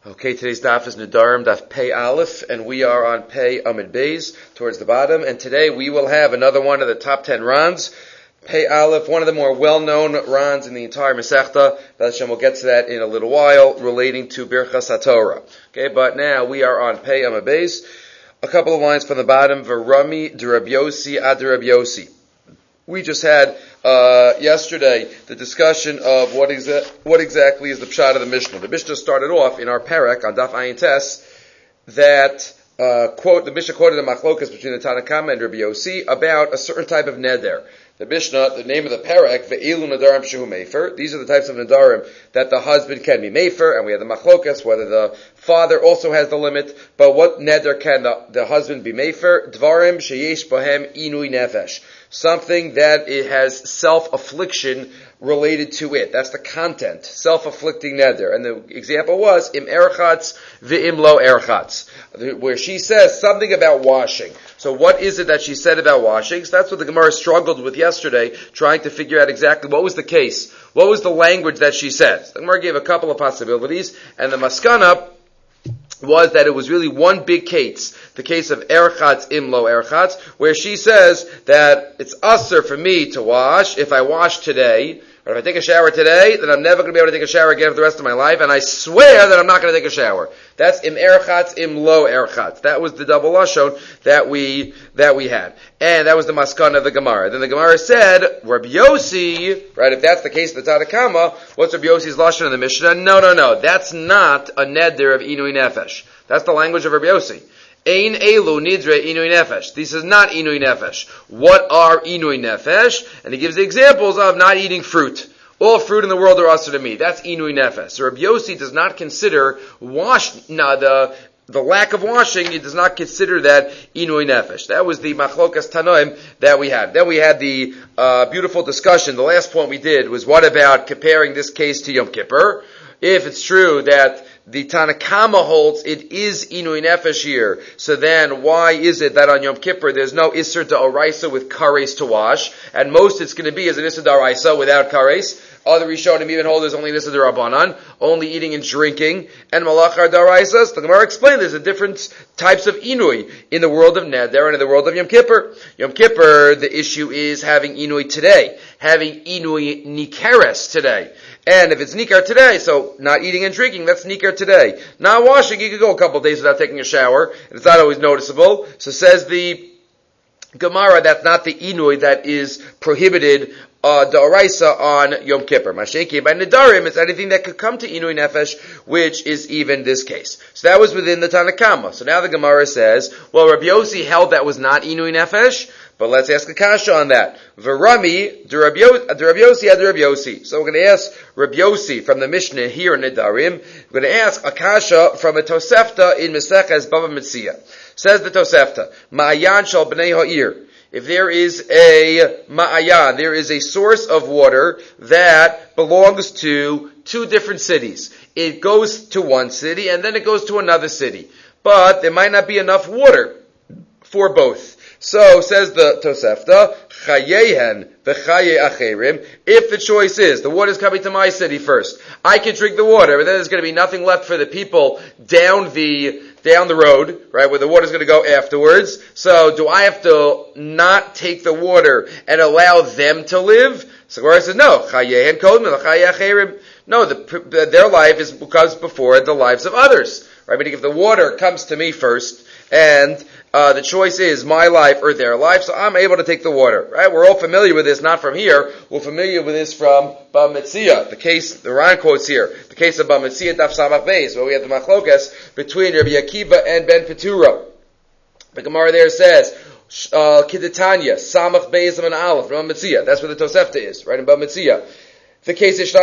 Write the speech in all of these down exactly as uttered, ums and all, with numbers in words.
Okay, today's daf is Nedarim, daf Pei Aleph, and we are on Pei Amid Beis, towards the bottom, and today we will have another one of the top ten Rans, Pei Aleph, one of the more well-known Rans in the entire Masechta. Hashem, we'll get to that in a little while, relating to Birchas HaTorah. Okay, but now we are on Pei Amid Beis. A couple of lines from the bottom, V'rami d'Rabbi Yossi ad Rabbi Yossi. We just had uh, yesterday the discussion of what, exa- what exactly is the pshat of the Mishnah. The Mishnah started off in our parak on Daf Ayin Tes that uh, quote the Mishnah quoted a machlokas between the Tanna Kama and Rabbi Yossi about a certain type of neder. The Mishnah, the name of the parak, ve'ilu nadarim shehu mefer. These are the types of nadarim that the husband can be mefer, and we have the machlokas whether the father also has the limit. But what neder can the, the husband be mefer? Dvarim sheyesh bohem inui nefesh. Something that it has self-affliction related to it. That's the content. Self-afflicting neder. And the example was, im erchatz ve'im lo erchatz. Where she says something about washing. So what is it that she said about washing? So that's what the Gemara struggled with yesterday, trying to figure out exactly what was the case. What was the language that she said? So the Gemara gave a couple of possibilities, and the maskana was that it was really one big case, the case of erchatz imlo erchatz, where she says that it's usher for me to wash if I wash today, or if I take a shower today, then I'm never going to be able to take a shower again for the rest of my life, and I swear that I'm not going to take a shower. That's im erchatz imlo erchatz. That was the double lashon that we that we had, and that was the maskana of the Gemara. Then the Gemara said, Rabbi Yossi, right? If that's the case of the Tanna Kama, what's Rabbi Yossi's lashon in the Mishnah? No, no, no. That's not a neder of inui nefesh. That's the language of Rabbi Yossi. Ein elu nidre inui nefesh. This is not inui nefesh. What are inui nefesh? And he gives the examples of not eating fruit. All fruit in the world are usher to me. That's inui nefesh. So Rabbi Yossi does not consider wash, no, the, the lack of washing, he does not consider that inui nefesh. That was the machlokas tanoim that we had. Then we had the uh, beautiful discussion. The last point we did was what about comparing this case to Yom Kippur? If it's true that the Tanna Kama holds it is inui nefesh here, so then why is it that on Yom Kippur there's no Isser D'Oraisa with kares to wash, and most it's going to be as an Isser D'Oraisa without kares? Other Rishonim even hold there's only Isser D'Rabbanan, only eating and drinking, and Malachar D'Oraisa. So the Gemara explained there's a different types of inui in the world of Neder and in the world of Yom Kippur. Yom Kippur, the issue is having inui today, having inui nikeres today. And if it's nikar today, so not eating and drinking, that's nikar today. Not washing, you could go a couple of days without taking a shower, and it's not always noticeable. So says the Gemara, that's not the inui that is prohibited uh, da'oraisa on Yom Kippur. Masheki by Nedarim, it's anything that could come to inui nefesh, which is even this case. So that was within the Tanna Kama. So now the Gemara says, well, Rabbi Yossi held that was not inui nefesh, but let's ask a kasha on that. V'rami d'Rabbi Yossi ad Rabbi Yossi. So we're going to ask Rabbi Yossi from the Mishnah here in Nedarim. We're going to ask a kasha from a Tosefta in Meseches Bava Metzia. Says the Tosefta, Ma'ayan shal b'nei ha'ir. If there is a ma'ayan, there is a source of water that belongs to two different cities. It goes to one city and then it goes to another city. But there might not be enough water for both. So, says the Tosefta, Chayehen v'chaye acherim, if the choice is, the water's coming to my city first, I can drink the water, but then there's going to be nothing left for the people down the, down the road, right, where the water's going to go afterwards. So, do I have to not take the water and allow them to live? So, Gemara says, no, Chayehen kodem v'chaye acherim. No, the, their life is because before the lives of others, right? Meaning if the water comes to me first, and Uh, the choice is my life or their life, so I'm able to take the water, right? We're all familiar with this, not from here. We're familiar with this from Bava Metzia. The case, the Ran quotes here, the case of Bava Metzia Daf Samach Beis, where we have the machlokas between Rabbi Akiva and Ben Petura. The Gemara there says, uh, Kidetanya, Samach Beis and Aleph, Bava Metzia. That's where the Tosefta is, right? In Bava Metzia. The case is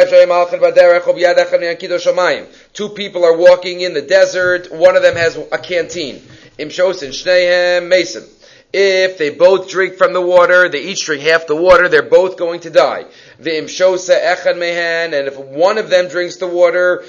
two people are walking in the desert, one of them has a canteen. If they both drink from the water, they each drink half the water, they're both going to die. And if one of them drinks the water,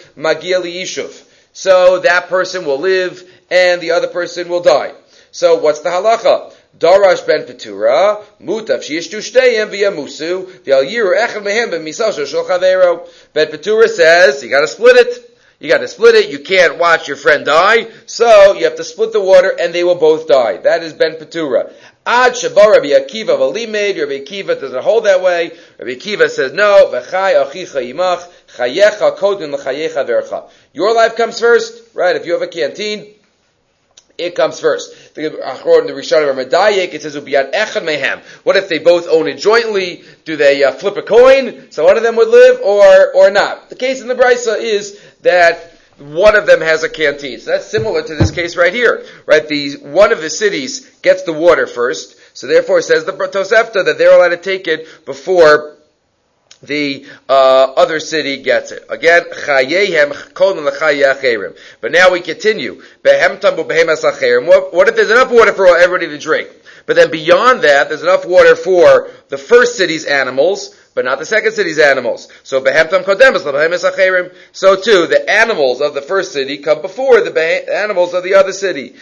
so that person will live and the other person will die. So what's the halacha? Darash ben Petura, mutav sheyishtu shteyem v'yamusu, v'al yiru echad mehem b'misasho shel chavero. Ben Petura says, you gotta split it. You got to split it. You can't watch your friend die. So you have to split the water and they will both die. That is Ben Petura. Ad Shabar Rabbi Akiva Valimed. Rabbi Akiva doesn't hold that way. Rabbi Akiva says no. V'chai achicha imach. Chayecha kodin l'chayecha vercha. Your life comes first, right? If you have a canteen, it comes first. The Achron, the Rishonim are medayik. It says ubiyad echad mehem. What if they both own it jointly? Do they uh, flip a coin so one of them would live, or or not? The case in the Brisa is that one of them has a canteen. So that's similar to this case right here, right? The one of the cities gets the water first, so therefore it says the Tosefta that they're allowed to take it before the uh, other city gets it. Again, but now we continue. What, what if there's enough water for everybody to drink? But then beyond that, there's enough water for the first city's animals, but not the second city's animals. So so too, the animals of the first city come before the animals of the other city.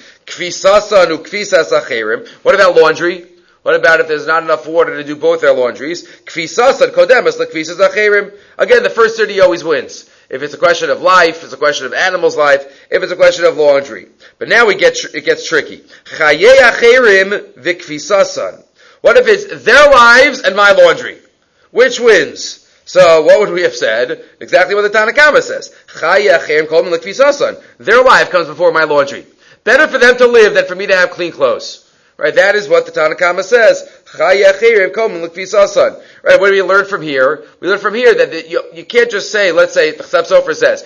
What about laundry? What about if there's not enough water to do both their laundries? Again, the first city always wins. If it's a question of life, it's a question of animals' life, if it's a question of laundry. But now we get, it gets tricky. What if it's their lives and my laundry? Which wins? So what would we have said? Exactly what the Tanakama says. Their life comes before my laundry. Better for them to live than for me to have clean clothes. Right, that is what the Tanakama says. Right, what do we learn from here? We learn from here that the, you, you can't just say, let's say, the Chsab Sofer says,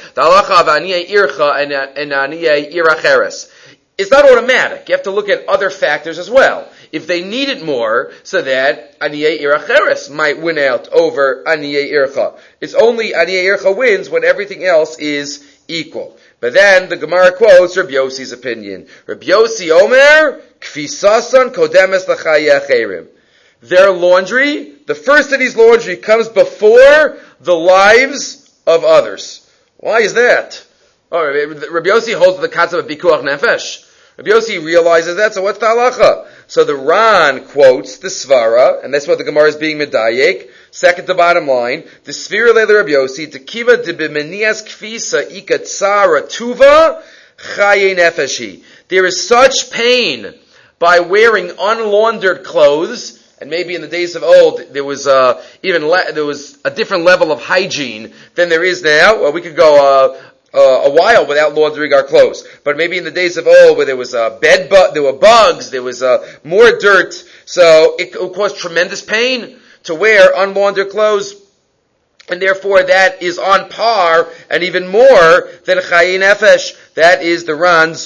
it's not automatic. You have to look at other factors as well. If they need it more, so that Aniyei Iracheres might win out over Aniyei Ircha. It's only Aniyei Ircha wins when everything else is equal. But then the Gemara quotes Rabbi Yossi's opinion. Rabbi Yossi Omer, Kfisasan kodemes l'chaye acherim. Their laundry, the first city's laundry, comes before the lives of others. Why is that? Oh, Rabbi Yossi holds the concept of bikuach nefesh. Rabbi Yossi realizes that, so what's the halacha? So the Ran quotes the Svara, and that's what the Gemara is being medayek. Second to bottom line, the Svira leila Rabbi Yossi, tekiva de b'menias kfisa ikatzara tuva chaye nefeshi. There is such pain by wearing unlaundered clothes, and maybe in the days of old there was uh, even le- there was a different level of hygiene than there is now. Well, we could go uh, uh, a while without laundering our clothes, but maybe in the days of old where there was uh, bed bu- there were bugs, there was uh, more dirt, so it would cause tremendous pain to wear unlaundered clothes, and therefore that is on par and even more than chayi nefesh. That is the Ran's.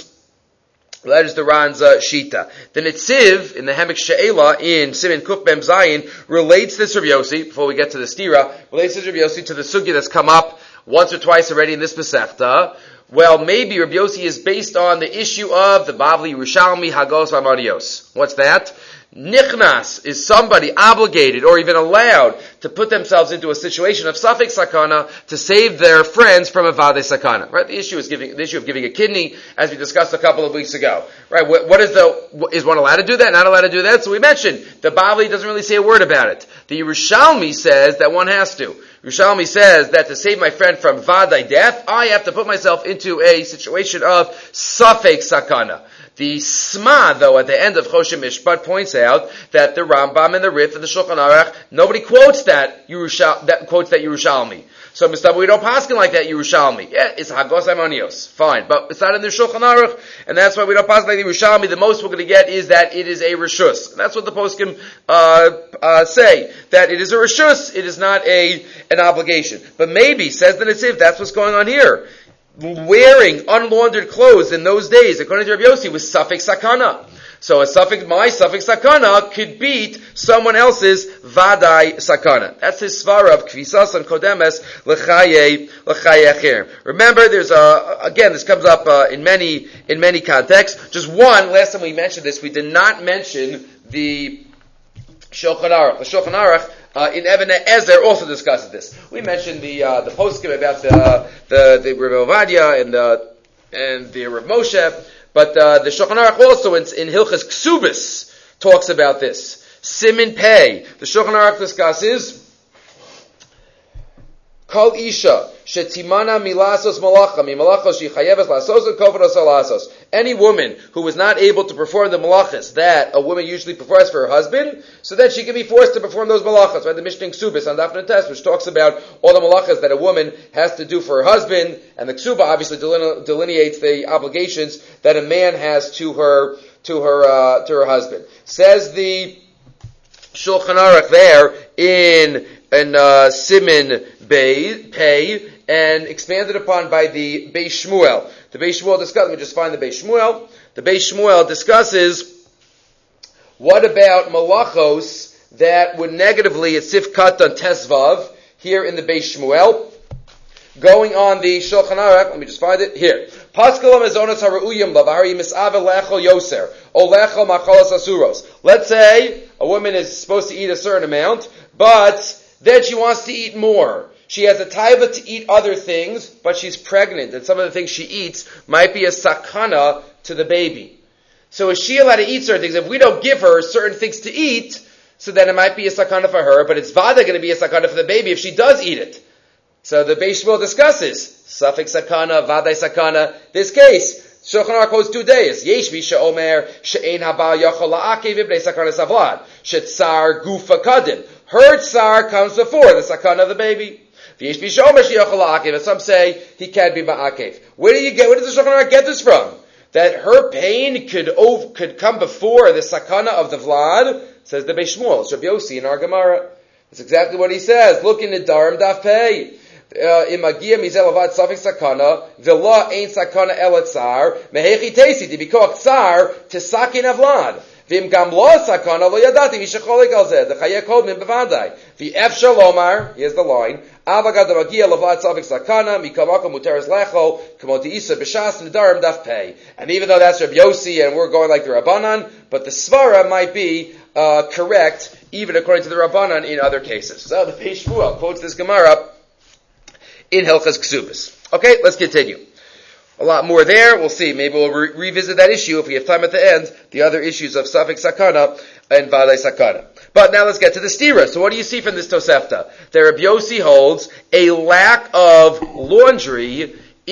That is the Ran's uh, Shita. The Netziv in the Hemek She'ela in Siman Kuf Mem Zayin relates this Rabbi Yossi, before we get to the Stira, relates this Rabbi Yossi to the Sugya that's come up once or twice already in this Masechta. Well, maybe Rabbi Yossi is based on the issue of the Bavli Yerushalmi Hagos V'Amarios. What's that? Nichnas is somebody obligated or even allowed to put themselves into a situation of Safek Sakana to save their friends from a Vade Sakana. Right? The issue is giving, the issue of giving a kidney, as we discussed a couple of weeks ago. Right? What, what is the, is one allowed to do that? Not allowed to do that? So we mentioned, the Bavli doesn't really say a word about it. The Yerushalmi says that one has to. Yerushalmi says that to save my friend from Vadai death, I have to put myself into a situation of Safek Sakana. The Sma, though, at the end of Choshen Mishpat points out that the Rambam and the Rif and the Shulchan Aruch, nobody quotes that Yerushal, that quotes that Yerushalmi. So, Mister we don't paskin like that Yerushalmi. Yeah, it's Hagos Amanios. Fine. But it's not in the Shulchan Aruch, and that's why we don't paskin like the Yerushalmi. The most we're going to get is that it is a Rishus. And that's what the poskim, uh, uh, say. That it is a Rishus, it is not a, an obligation. But maybe, says the Netziv, that's what's going on here. Wearing unlaundered clothes in those days, according to Rabbi Yossi, was Safek Sakana. So a Safek, my Safek Sakana could beat someone else's Vadai Sakana. That's his svara of Kvisas and Kodemes L'chaye L'chaye Achirim. Remember, there's a, again, this comes up uh, in many, in many contexts. Just one, last time we mentioned this, we did not mention the Shulchan Aruch. The Shulchan Aruch Uh, in Even Ezer also discusses this. We mentioned the uh, the poskim about the uh, the the Rav Ovadia and the and the Rav Moshe, but uh, the Shulchan Aruch also in, in Hilchas Ksubis talks about this. Simin Pei. The Shulchan Aruch discusses Kol isha shetimana milasos malacha mi malachos shechayeves lasos kovados alasos. Any woman who was not able to perform the malachas that a woman usually performs for her husband, so then she can be forced to perform those malachas. Right? The Mishnah Ksubis on Daf Nutes, which talks about all the malachas that a woman has to do for her husband, and the Ksuba obviously deline- delineates the obligations that a man has to her to her uh, to her husband. Says the Shulchan Aruch there in in uh, Simin Bay, Pei, and expanded upon by the Beis Shmuel. The Beis Shmuel discusses, we just find the Beis Shmuel. The Beis Shmuel discusses what about malachos that would negatively, it's Sif Katan Tesvav, here in the Beis Shmuel. Going on the Shulchan Aruch, let me just find it here. Paskal amazonos haruyim lavari misave lechol yoser o lechol machalas asuros. Let's say a woman is supposed to eat a certain amount, but then she wants to eat more. She has a taiva to eat other things, but she's pregnant, and some of the things she eats might be a sakana to the baby. So is she allowed to eat certain things? If we don't give her certain things to eat, so then it might be a sakana for her, but it's vada going to be a sakana for the baby if she does eat it. So the Beis Shmuel discusses suffix sakana, vadai sakana. This case, Shulchan Aruch quotes two days. Yesh mi she'omer she'ein haba yachol la'akev ibnei sakana savlad she'tzar gufa kadim. Her tsar comes before the sakana of the baby. V'yesh mi she'omer she'yachol la'akev. And some say he can't be ma'akev. Where do you get? Where does the Shulchan Aruch get this from? That her pain could over, could come before the sakana of the vlad? Says the Beis Shmuel. It's Rabbi Yossi in our Gemara. That's exactly what he says. Look in the Darim Daf Pei. Imagia mizel avad safik sakana v'la ain't sakana elatzar mehechi tesi to be called tsar to sakin avlad v'im gam lo sakana lo yadati v'shecholik al zeh the chayek hold min bevadai v'ef shalomar. Here's the line avagad magia lavad safik sakana mikamako muteres lecho kamoti isa b'shas nedarim daf pei. And even though that's Rabbi Yossi and we're going like the Rabbanan, but the svara might be uh, correct even according to the Rabbanan in other cases. So the Beis Shmuel quotes this Gemara in Hilchas Ksubis. Okay, let's continue. A lot more there. We'll see. Maybe we'll re- revisit that issue if we have time at the end. The other issues of Safik Sakana and Vadai Sakana. But now let's get to the stira. So what do you see from this Tosefta? That Rabbi Yossi holds a lack of laundry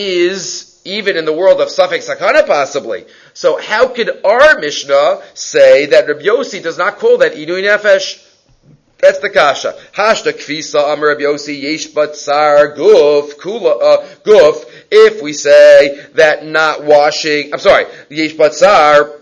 is even in the world of Safik Sakana possibly. So how could our Mishnah say that Rabbi Yossi does not call that Inui Nefesh? That's the kasha. Hashta kfisa amar Rabbi Yossi yesh batzar guf kula uh, guf. If we say that not washing, I'm sorry, yesh batzar.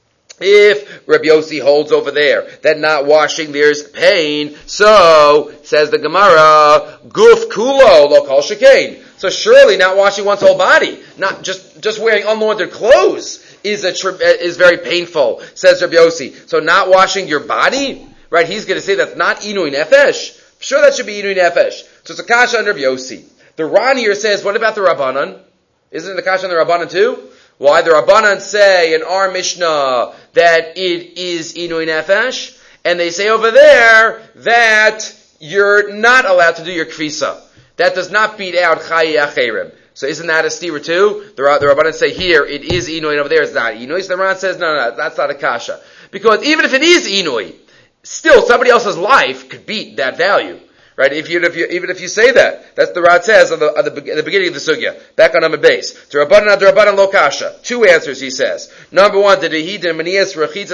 If Rabbi Yossi holds over there that not washing there's pain, so says the Gemara guf kulo lo kol shekain. So surely not washing one's whole body, not just just wearing unlaundered clothes, is a is very painful. Says Rabbi Yossi. So not washing your body. Right, he's going to say that's not Inui Nefesh. Sure, that should be Inui Nefesh. So it's a kasha under Rabbi Yossi. The Ran here says, what about the Rabbanan? Isn't it the kasha on the Rabbanan too? Why? The Rabbanan say in our Mishnah that it is Inui Nefesh, and they say over there that you're not allowed to do your kvisa. That does not beat out Chayi Acherim. So isn't that a stira too? The, the Rabbanan say here it is Inui, and over there it's not Inui. So the Ran says, no, no, no, that's not a kasha. Because even if it is Inui, still, somebody else's life could beat that value, right? If you, if you, even if you say that, that's the Rat says on the, on the, at the beginning of the sugya, back on Amud Beis. D'Rabbanan, D'Rabbanan lo kasha. Two answers, he says. Number one, one difference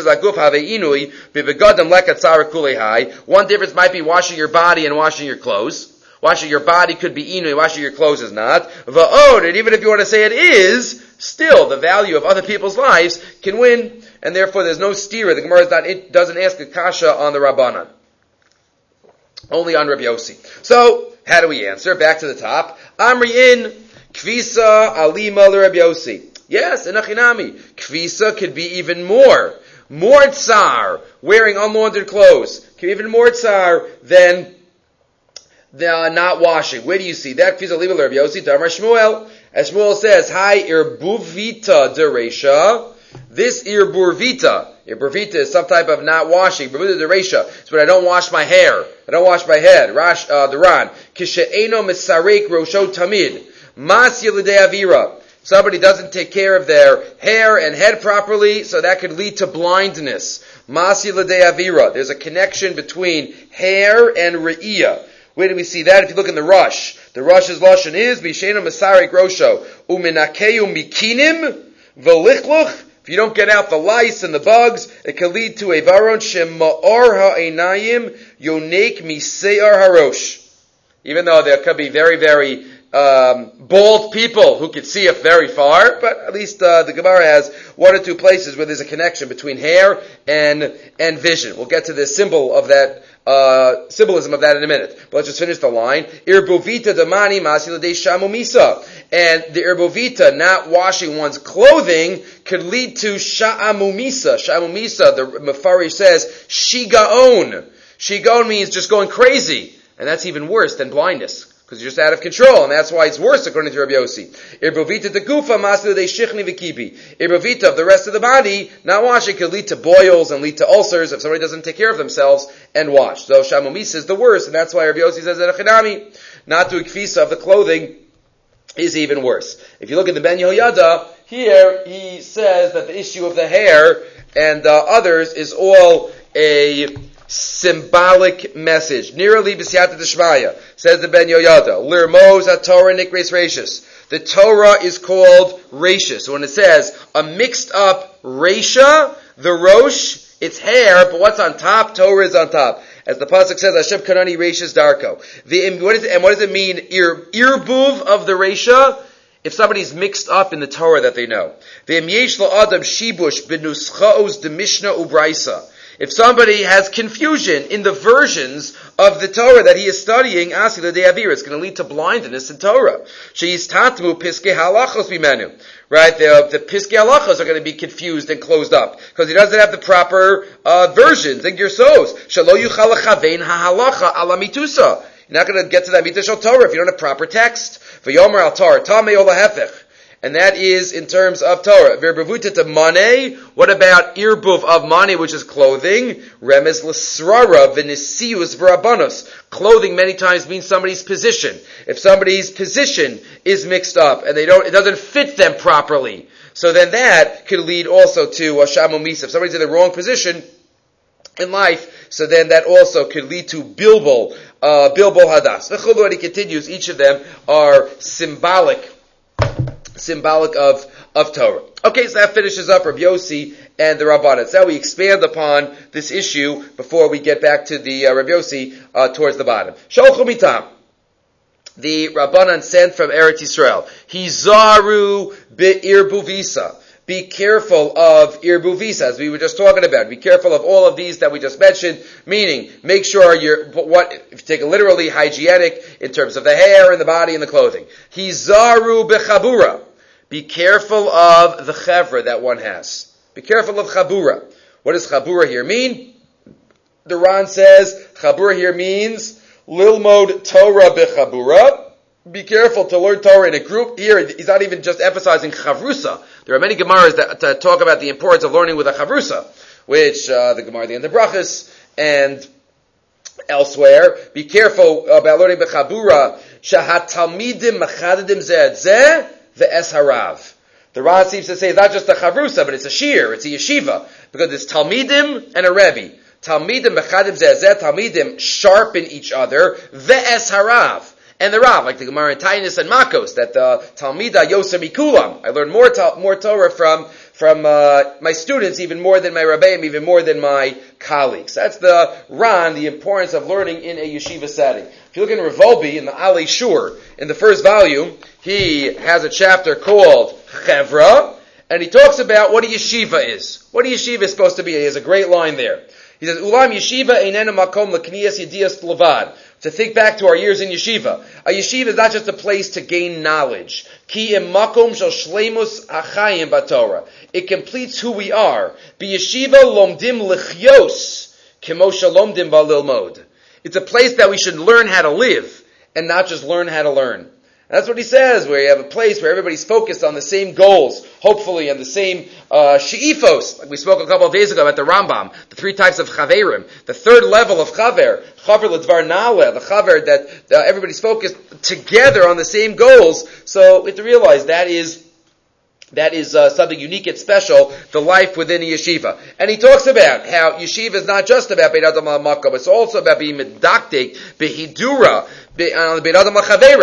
might be washing your body and washing your clothes. Washing your body could be inui, washing your clothes is not. Va'od, and even if you want to say it is, still the value of other people's lives can win, and therefore there's no stira. The Gemara is not, it doesn't ask a kasha on the Rabbanan. Only on Rabbi Yossi. So, how do we answer? Back to the top. Amri in, kvisa alima le Rabbi Yossi. Yes, in Achinami. Kvisa could be even more. More tsar, wearing unlaundered clothes, could be even more tsar than the uh, not washing. Where do you see that? Kvisa alima le Rabbi Yossi, Damar Shmuel. As Shmuel says, Hi irbuvita deresha. This irburvita, irburvita is some type of not washing. Irburvita deresha. It's when I don't wash my hair. I don't wash my head. Rash, uh, the Ran. Kishe'eno misarek rosho tamid. Mas yilidei avira. Somebody doesn't take care of their hair and head properly, so that could lead to blindness. Mas yilidei avira. There's a connection between hair and re'iyah. Where do we see that? If you look in the Rush, The Rosh's lashon is b'shena masarek rosho umenakeu mikinim v'lichluch. If you don't get out the lice and the bugs, it can lead to a varon shema'or ha'einayim yonek mise'ar harosh. Even though there could be very, very um, bald people who could see it very far, but at least uh, the Gemara has one or two places where there's a connection between hair and and vision. We'll get to the symbol of that, uh, symbolism of that in a minute. But let's just finish the line. Irbovita damani masi l'dei shamumisa. And the irbovita, not washing one's clothing, could lead to sha'amumisa. Sha'amumisa, the Mefarish says, shigaon. Shigaon means just going crazy. And that's even worse than blindness, because you're just out of control, and that's why it's worse according to Rabbi Yossi. Irbovita de gufa masli de shichni v'kibi. Irbovita of the rest of the body, not washing, could lead to boils and lead to ulcers if somebody doesn't take care of themselves and wash. So shamumisa is the worst, and that's why Rabbi Yossi says that a chinami, not to ikfisa of the clothing, is even worse. If you look at the Ben Yehoyada, here he says that the issue of the hair and uh, others is all a symbolic message. Nirali b'siyata d'shmaya, says the Ben Yehoyada. Lirmos ha-Torah nikres reishis. The Torah is called reishis. So when it says a mixed up reisha, the rosh, it's hair, but what's on top? Torah is on top. As the pasuk says, Hashem kanani reishis darko. The, what is it, and what does it mean? Ir, irbuv of the reisha? If somebody's mixed up in the Torah that they know. V'im yesh lo adam shibush b'nuschaos de mishnah ubraisa. If somebody has confusion in the versions of the Torah that he is studying, asila de avira, it's going to lead to blindness in Torah. She's tatmu piskei halachos bimenu. Right, the, the piskei halachos are going to be confused and closed up because he doesn't have the proper uh, versions and gersos. Shalo yuchal lachavein hahalacha ala mitusa. You're not going to get to that mitusa Torah if you don't have proper text. V'yomer al Torah tamei ola hefech. And that is in terms of Torah. Verbavuta mane. What about irbuv of mane, which is clothing? Remez l'srara v'nisius v'rabanos. Clothing many times means somebody's position. If somebody's position is mixed up and they don't, it doesn't fit them properly, so then that could lead also to a shamumisa. If somebody's in the wrong position in life, so then that also could lead to bilbul, uh, bilbul hadas. V'chulu, he continues. Each of them are symbolic. Symbolic of, of Torah. Okay, so that finishes up Rabbi Yossi and the Rabbanan. So now we expand upon this issue before we get back to the uh, Rabbi Yossi uh, towards the bottom. Sholchu mitam. The Rabbanan sent from Eretz Yisrael. Hizaru be'irbuvisa. Be careful of irbuvisa, as we were just talking about. Be careful of all of these that we just mentioned, meaning make sure you're, what, if you take it literally, hygienic in terms of the hair and the body and the clothing. Hizaru bechabura. Be careful of the chevra that one has. Be careful of chabura. What does chabura here mean? The Ran says, chabura here means lilmod Torah bechabura. Be careful to learn Torah in a group. Here, he's not even just emphasizing chavrusa. There are many Gemaras that, that talk about the importance of learning with a chavrusa, which uh, the Gemara, the end of Brachas, and elsewhere. Be careful about learning b'chabura. Shahat talmidim machadadim zeh zeh ve'es harav. The Ran seems to say it's not just a chavrusa, but it's a shir, it's a yeshiva, because it's talmidim and a rebbe. Talmidim machadadim zeh zeh. Talmidim sharpen each other. Ve'es harav. And the Rav, like the Gemara in Tainus and Makos, that the Talmida Yosem Mikulam. I learned more ta- more Torah from from uh, my students, even more than my Rabbeim, even more than my colleagues. That's the Ran, the importance of learning in a yeshiva setting. If you look in Revolbi, in the Ali Shur, in the first volume, he has a chapter called Chevra, and he talks about what a yeshiva is. What a yeshiva is supposed to be. He has a great line there. He says, Ulam yeshiva einena makom l'kniyas yediyas levad. To think back to our years in yeshiva. A yeshiva is not just a place to gain knowledge. Ki im makom shel shleimus achayim b'Torah. It completes who we are. Be yeshiva lomdim lichyos kemo shalomdim ba'lilmod. It's a place that we should learn how to live and not just learn how to learn. That's what he says, where you have a place where everybody's focused on the same goals, hopefully, and the same uh, she'ifos, like we spoke a couple of days ago about the Rambam, the three types of chaverim, the third level of chaver, chaver l'dvar na'aleh, the chaver that uh, everybody's focused together on the same goals. So we have to realize that is That is uh, something unique and special, the life within a yeshiva. And he talks about how yeshiva is not just about Beit Adam al-Makkah, but it's also about being medaktik, behidura, on the Beit Adam al-Chavero.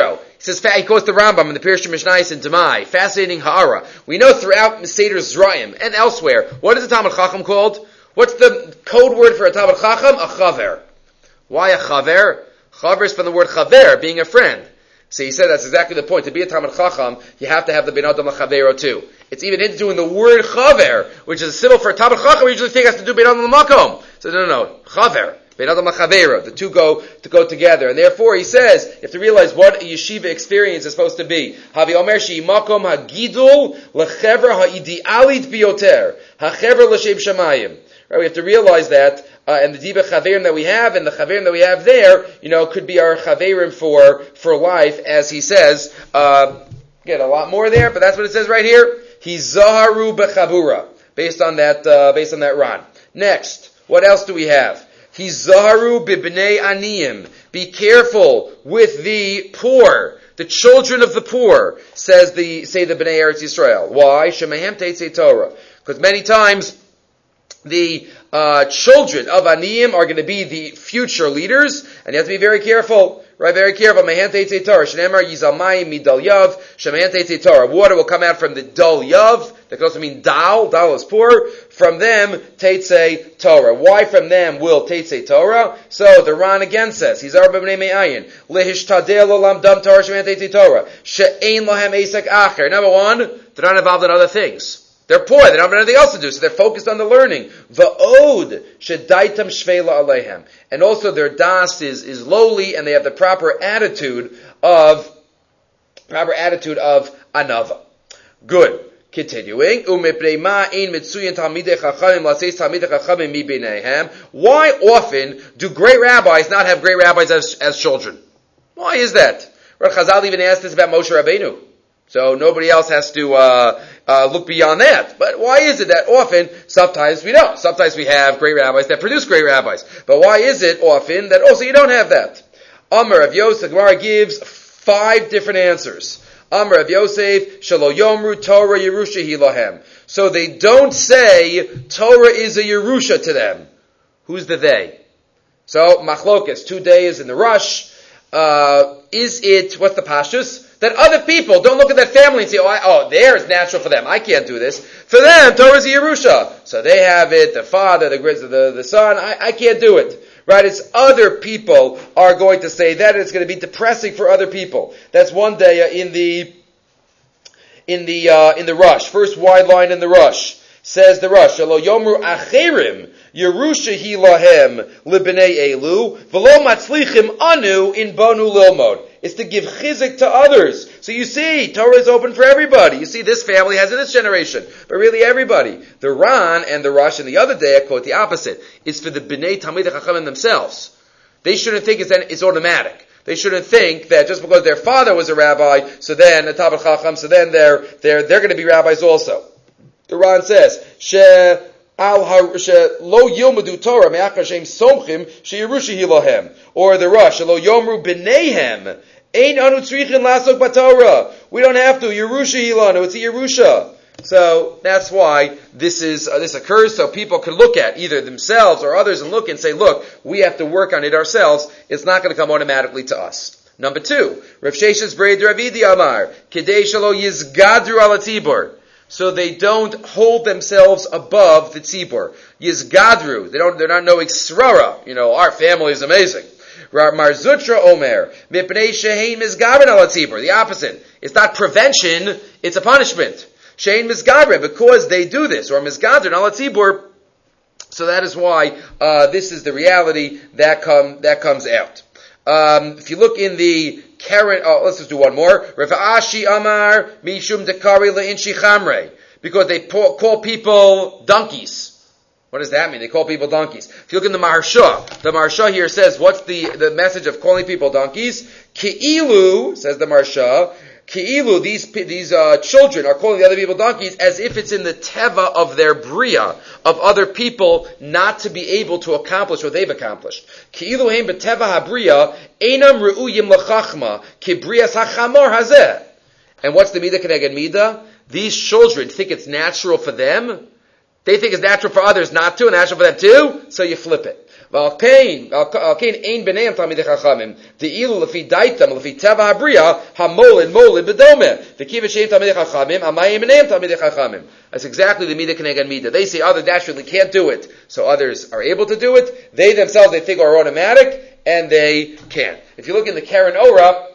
He says, he quotes the Rambam in the Pirush Mishnayos in Demai. Fascinating ha'ara. We know throughout Seder Zra'im and elsewhere, what is a Talmid Chacham called? What's the code word for a Talmid Chacham? A chaver. Why a chaver? Chaver is from the word chaver, being a friend. So he said that's exactly the point. To be a Talmid Chacham, you have to have the Ben Adam L'Chavero too. It's even into doing the word chaver, which is a symbol for a Talmid Chacham. We usually think it has to do Ben Adam L'Makom. So no, no, no. Chaver. Ben Adam L'Chavero. The two go to go together. And therefore he says, you have to realize what a yeshiva experience is supposed to be. Havi Omer She'i Makom HaGidul L'Chever HaIdealit Bioter. HaChever L'Shem Shamayim. Right, we have to realize that, uh, and the Diba Chaverim that we have, and the Chaverim that we have there, you know, could be our Chaverim for, for life, as he says, uh, get a lot more there, but that's what it says right here. Hizaharu B'Chabura. Based on that, uh, based on that Ron. Next, what else do we have? Hizaharu B'Bnei Aniyim. Be careful with the poor. The children of the poor, says the, say the Bnei Eretz Yisrael. Why? Shemehem Teitzei Torah. Because many times, the uh, children of Aniyim are going to be the future leaders, and you have to be very careful, right? Very careful. Mehen Teitzei Torah. Shneimar Yizal Mayim Midal Yav. Shemehen Teitzei Torah. Water will come out from the Dal Yav. That could also mean Dal. Dal is poor. From them, Teitzei Torah. Why from them will Teitzei Torah? So the Ran again says, Hizar B'Bnei Me'ayin. Lehishtadel Olam Dam Torah Shemehen Teitzei Torah. She'ein Lohem Eisek Acher. Number one, they're not involved in other things. They're poor, they don't have anything else to do, so they're focused on the learning. Va'od shedaitam shveila alehem. And also their das is, is lowly, and they have the proper attitude of, proper attitude of anava. Good. Continuing. Why often do great rabbis not have great rabbis as, as children? Why is that? Chazal even asked this about Moshe Rabbeinu. So nobody else has to uh, uh, look beyond that. But why is it that often, sometimes we don't. Sometimes we have great rabbis that produce great rabbis. But why is it often that also you don't have that? Amar of Yosef, Gemara gives five different answers. Amar of Yosef, Shelo Yomru Torah Yerusha Hilahem. So they don't say Torah is a Yerusha to them. Who's the they? So, Machlokas, two days in the rush. Uh, is it, what's the pashtus? That other people don't look at that family and say, oh, I, oh, there it's natural for them. I can't do this. For them, Torah is a Yerusha. So they have it, the father, the the, the son. I, I can't do it. Right? It's other people are going to say that, and it's going to be depressing for other people. That's one day uh, in the, in the, uh, in the rush. First wide line in the rush. Says the rush, Shelo Yomru Acherim, Yerusha Hi Lahem, Libnei Elu, V'lo Matzlichim Anu in Banu Lilmod. It's to give chizik to others. So you see, Torah is open for everybody. You see, this family has in this generation, but really everybody. The Ran and the Rush and the other day, I quote the opposite. It's for the Bnei Talmidei Chachamim themselves. They shouldn't think it's, it's automatic. They shouldn't think that just because their father was a rabbi, so then a Talmid Chacham, so then they're they're they're going to be rabbis also. The Ran says, She al lo yilmadu Torah me'achar she'im somchim she'yerusha hilahem. Or the Rush, lo yomru b'neihem. Ein anu tzrichin lasok b'Torah. We don't have to. Yerusha hilanu. It's a Yerusha. So that's why this is uh, this occurs, so people can look at either themselves or others and look and say, look, we have to work on it ourselves. It's not going to come automatically to us. Number two, Rav Sheshes Braid Ravidi Amar Kedei shelo yizgadru ala tzibur. So they don't hold themselves above the tzibur. Yizgadru. They don't. They're not knowing srara. You know, our family is amazing. Marzutra Omer, Mipnei Shehein Mizgaben ala tzibur. The opposite. It's not prevention, it's a punishment. Shehein Mizgaben, because they do this, or Mizgaben ala tzibur. So that is why uh, this is the reality that come that comes out. Um, if you look in the Karen, oh, let's just do one more. Rafa'ashi Amar Mishum Dekari Le'inshi Chamre, because they call people donkeys. What does that mean? They call people donkeys. If you look in the Maharsha, the Maharsha here says, what's the, the message of calling people donkeys? Ki'ilu, says the Maharsha, Ki'ilu, these, these, uh, children are calling the other people donkeys as if it's in the teva of their bria, of other people not to be able to accomplish what they've accomplished. Ki'ilu heim beteva habriya, einam re'uyim l'chachma, kibrias hachamor hazeh. And what's the midah keneged midah? These children think it's natural for them. They think it's natural for others not to, and natural for them too, so you flip it. V'alkein, alkein ein b'neim talmidei chachamim. De'ilu lefi daitam, lefi teva habriya, hamolid molid b'domeh. V'kiv v'sheim talmidei chachamim, amayim b'neim talmidei chachamim. That's exactly the midah k'neged midah. They say others naturally can't do it, so others are able to do it. They themselves, they think, are automatic, and they can't. If you look in the Karen Ora,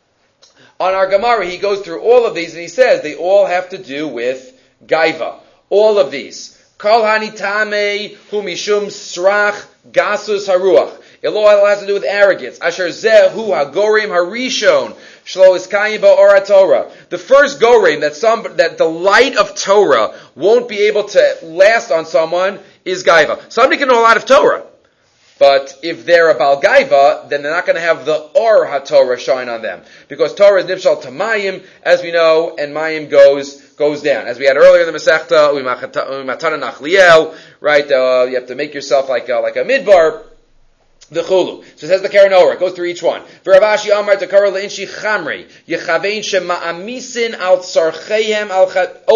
on our Gemara, he goes through all of these, and he says they all have to do with gaiva. All of these. Kol hanitame hu mishum srach gasus haruach. It all has to do with arrogance. Asher zeh hu hagorim harishon shlo iskayim ba'ora Torah. The first gorim that some that the light of Torah won't be able to last on someone is gaiva. Somebody can know a lot of Torah, but if they're a Baal Gaiva, then they're not going to have the Or HaTorah shine on them. Because Torah is Nifshal to Mayim, as we know, and Mayim goes goes down. As we had earlier in the Masechta, Umatana Nachliel, right, uh, you have to make yourself like, uh, like a midbar, the Chulu. So it says the Karen Ora, it goes through each one. V'Ravashi Amar Takara Le'inshi Chamri, Yechavein Shema'amisin al Tzarchehem al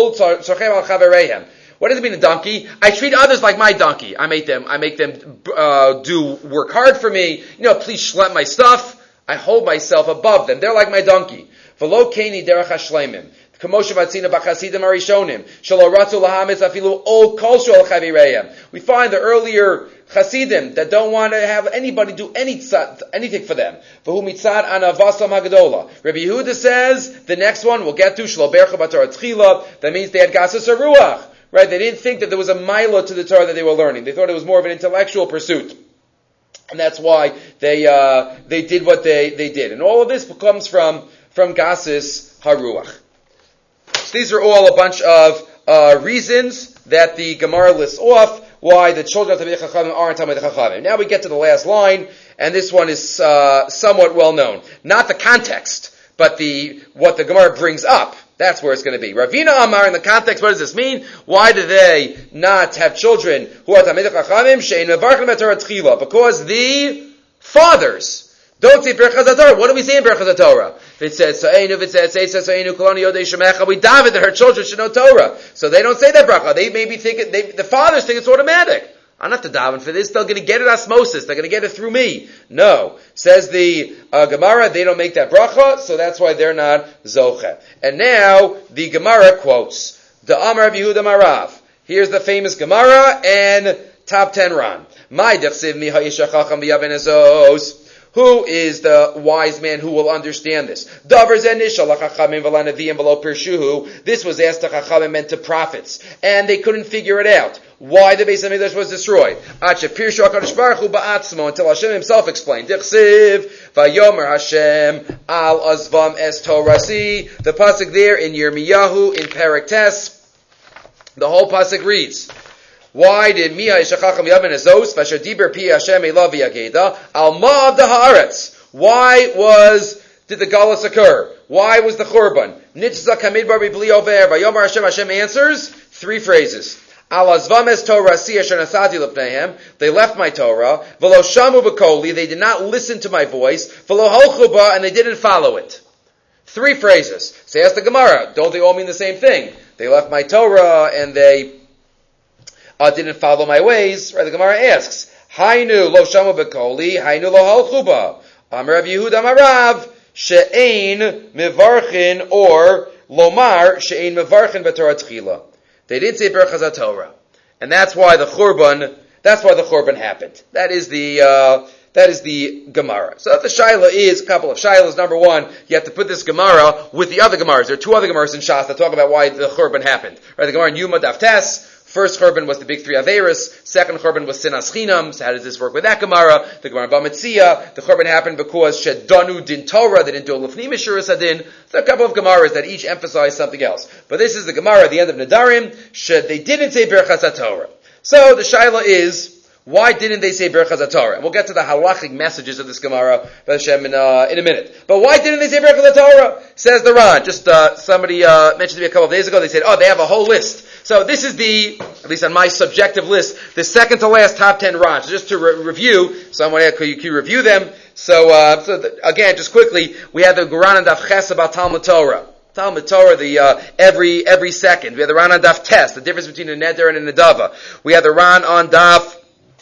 Chaverehem. What does it mean, a donkey? I treat others like my donkey. I make them, I make them, uh, do, work hard for me. You know, please schlep my stuff. I hold myself above them. They're like my donkey. V'lo keni derech hashleimim. K'moshe vatzina b'chasidim arishonim. Shelo ratzu lahametz afilu ol kol shol chavireim. We find the earlier chasidim that don't want to have anybody do any tzad, anything for them. V'hu mitzad anavasam hagadola. Rabbi Yehuda says, the next one we'll get to, shelo bercha b'torah tchila. That means they had gasus haruach. Right, they didn't think that there was a milo to the Torah that they were learning. They thought it was more of an intellectual pursuit. And that's why they uh, they did what they, they did. And all of this comes from, from Gasis Haruach. So these are all a bunch of uh, reasons that the Gemara lists off why the children of Talmidei Chachamim aren't Talmidei Chachamim. Now we get to the last line, and this one is uh, somewhat well known. Not the context, but the what the Gemara brings up. That's where it's going to be. Ravina Amar, in the context, what does this mean? Why do they not have children who are Talmidei Chachamim? She'ein mevarchim b'Torah tchila. Because the fathers don't say Berachas HaTorah. What do we say in Berachas HaTorah? If it says Sa'enu, if it says Sa'enu Koloni Yodei Shemecha, we daven that her children should know Torah. So they don't say that bracha. They maybe think it, they, the fathers think it's automatic. I'm not to daven for this. They're going to get it osmosis. They're going to get it through me. No. Says the uh, Gemara, they don't make that bracha, so that's why they're not zoche. And now, the Gemara quotes, the Amar of Yehuda Marav. Here's the famous Gemara and top ten Ran. My dechsiv mi ha'ishachacham v'yaven ezos. Who is the wise man who will understand this? This was asked to Chachamim and to prophets, and they couldn't figure it out. Why the Beis Hamikdash was destroyed? Until Hashem Himself explained. Vayomer Hashem al azvam es torasi. The pasuk there in Yirmiyahu in Perek Tes, the whole pasuk reads. Why did Miha Yishachacham Yaven Ezos Vasher Diber Pi Hashem Elav Yageda Al Ma'av the Haaretz? Why was did the galus occur? Why was the Churban? Nitzah Kamidbar B'Bli Over Vayomer Hashem. Hashem answers three phrases. Al Azvam Es Torah Si Asher Nasati L'Pneihem. They left my Torah. V'lo Shamu B'Koli. They did not listen to my voice. V'lo Holchu Ba. And they didn't follow it. Three phrases. Say, ask the Gemara. Don't they all mean the same thing? They left my Torah and they Uh, didn't follow my ways, right? The Gemara asks, Hainu lo shamu bekoli, Hainu lo halchu ba. Amar Rav Yehuda Marav, she'ein mevarchin, or lomar, she'ein mevarchin b'Torah tchila. They didn't say Berachas HaTorah. And that's why the Churban, that's why the Churban happened. That is the, uh, that is the Gemara. So the Shaila is a couple of Shailas. Number one, you have to put this Gemara with the other Gemaras. There are two other Gemaras in Shas that talk about why the Churban happened. Right? The Gemara in Yuma Daf Tes. First Churban was the big three Averis. Second Churban was Sinas Chinam. So how does this work with that Gemara? The Gemara Bamitzia. The Churban happened because Shedanu Din Torah. They didn't do a Lefnim Mishuras Adin. So a couple of Gemaras that each emphasize something else. But this is the Gemara at the end of Nadarim. Shed they didn't say Berachas HaTorah. So the Shaila is, why didn't they say Berachas HaTorah? And we'll get to the halachic messages of this Gemara Hashem, in, uh, in a minute. But why didn't they say Berachas HaTorah? Says the Ran. Just uh, somebody uh, mentioned to me a couple of days ago. They said, oh, they have a whole list. So this is the, at least on my subjective list, the second to last top ten Ran. So just to re- review, someone else, could you, can you review them? So, uh, so the, again, just quickly, we have the Ran and Daf Ches about Talmud Torah. Talmud Torah, the uh, every every second. We have the Ran on Daf Tes, the difference between a neder and a nedava. We have the Ran on Daf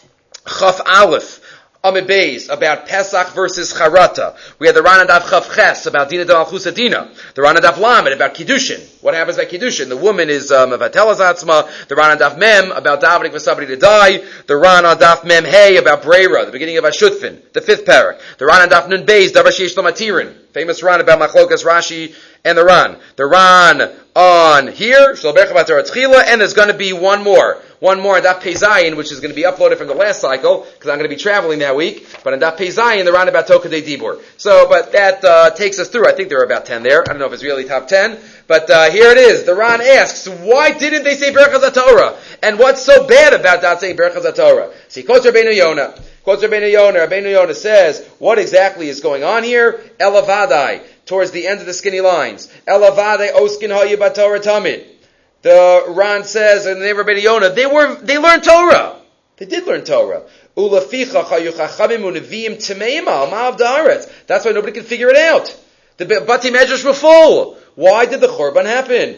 Chaf Aleph, Amid Beis, about Pesach versus Charata. We had the Ran Daf Chaf Ches about Dina Dal Chusadina. The Ran Daf Lamed about Kiddushin. What happens by Kiddushin? The woman is Mevatelas Atzma. The Ran Daf Mem about davening for somebody to die. The Ran Daf Mem Hey about Breira, the beginning of Ashutfin, the fifth parak. The Ran Daf Nun Beis, Davar Sheish Lo Matirin. Famous Ran about Machlokas Rashi and the Ran. The Ran on here, and there's going to be one more. One more on Daf Pei Zayin, which is going to be uploaded from the last cycle, because I'm going to be traveling that week. But on Daf Pei Zayin, the Ran about Tokadei Dibur. So, but that uh, takes us through. I think there are about ten there. I don't know if it's really top ten. But uh, here it is. The Ran asks, why didn't they say Berachas HaTorah? And what's so bad about not saying Berachas HaTorah? See, quotes Rabbeinu Yonah. Quotes Rabbeinu Yonah. Rabbeinu Yonah says, what exactly is going on here? Elavadai, towards the end of the skinny lines. Elavadai oskin ha'yu b'Torah tamid. The Ran says in the name of Rabbeinu Yonah, they were, they learned Torah. They did learn Torah. Ulaficha hayu chachamim u'neviim tmeim al ma'av da'aretz. That's why nobody can figure it out. The Bati Medrash were full. Why did the Churban happen?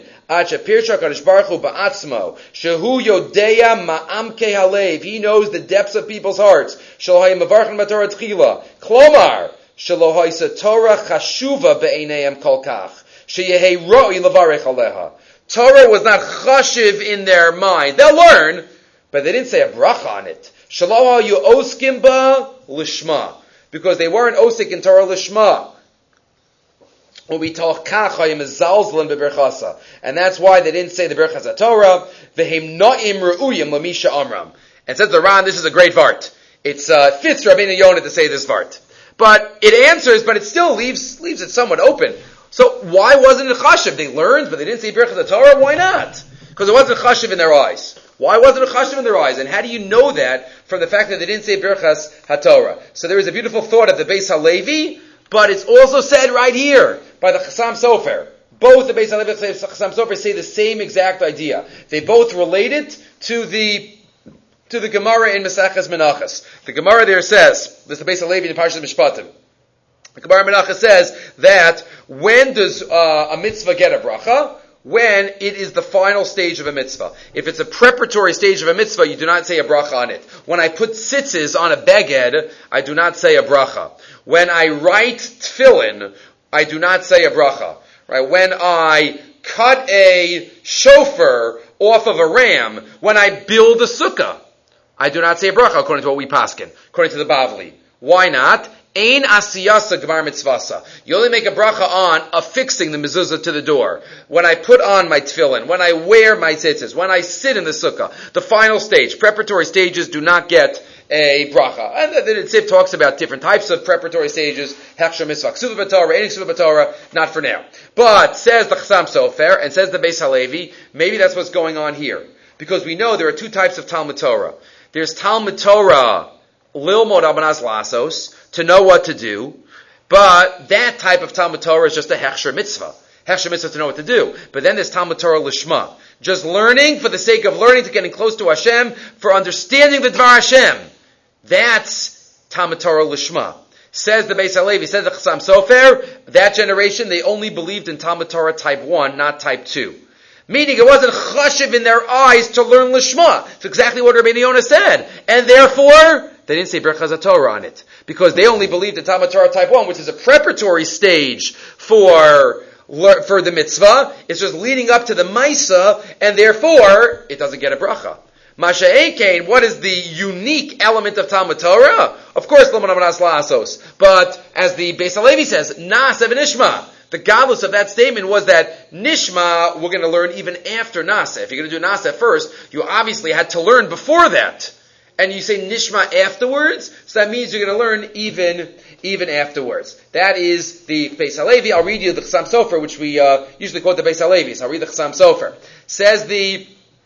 He knows the depths of people's hearts. Klomar, Torah was not chashiv in their mind. They'll learn, but they didn't say a bracha on it. Because they weren't osik in Torah lishma. When we talk kachayim is zalzlan beberchasa, and that's why they didn't say the berchas haTorah. V'hem na'im re'uyim lamisha amram. And says the Ran, this is a great vart. It's uh, fits Rabbeinu Yonah to say this vart, but it answers, but it still leaves leaves it somewhat open. So why wasn't it chashiv? They learned, but they didn't say berchas haTorah. Why not? Because it wasn't chashiv in their eyes. Why wasn't it chashiv in their eyes? And how do you know that from the fact that they didn't say berchas haTorah? So there is a beautiful thought of the Beis Halevi, but it's also said right here by the Chassam Sofer. Both the Beis Halevi and the Chassam Sofer say the same exact idea. They both relate it to the to the Gemara in Maseches Menachos. The Gemara there says, this is the Beis Halevi in Parshas Mishpatim. The Gemara in Menachos says that when does uh, a mitzvah get a bracha? When it is the final stage of a mitzvah. If it's a preparatory stage of a mitzvah, you do not say a bracha on it. When I put tzitzis on a beged, I do not say a bracha. When I write tefillin, I do not say a bracha. Right? When I cut a shofar off of a ram, when I build a sukkah, I do not say a bracha according to what we paskin, according to the Bavli. Why not? Ein asiyasa gemar mitzvasa. You only make a bracha on affixing the mezuzah to the door. When I put on my tefillin, when I wear my tzitzis, when I sit in the sukkah, the final stage, preparatory stages do not get a bracha. And the Tzib talks about different types of preparatory stages, hechsher mitzvah, ksuva b'torah, any ksuva b'torah, not for now. But, says the Chassam Sofer, and says the Beis Halevi, maybe that's what's going on here. Because we know there are two types of Talmud Torah. There's Talmud Torah, lilmod abanas lasos, to know what to do, but that type of Talmud Torah is just a hechsher mitzvah. Hechsher mitzvah to know what to do. But then there's Talmud Torah lishma. Just learning for the sake of learning, to getting close to Hashem, for understanding the Dvar Hashem. That's Talmud Torah lishma. Says the Beis Halevi, says the Chassam Sofer, that generation, they only believed in Talmud Torah type one, not type two. Meaning it wasn't chashiv in their eyes to learn lishma. It's exactly what Rabbeinu Yonah said. And therefore, they didn't say berchas haTorah on it. Because they only believed in Talmud Torah type one, which is a preparatory stage for for the mitzvah. It's just leading up to the Maisa, and therefore, it doesn't get a bracha. Masha Ekein, what is the unique element of Talmud Torah? Of course, L'mon Amanas La'asos. But, as the Beis Halevi says, Na'aseh v'nishma. The godless of that statement was that Nishma, we're going to learn even after Na'aseh. If you're going to do Na'aseh first, you obviously had to learn before that. And you say Nishma afterwards, so that means you're going to learn even even afterwards. That is the Beis Halevi. I'll read you the Chassam Sofer, which we uh, usually quote the Beis Halevis. I'll read the Chassam Sofer. Says the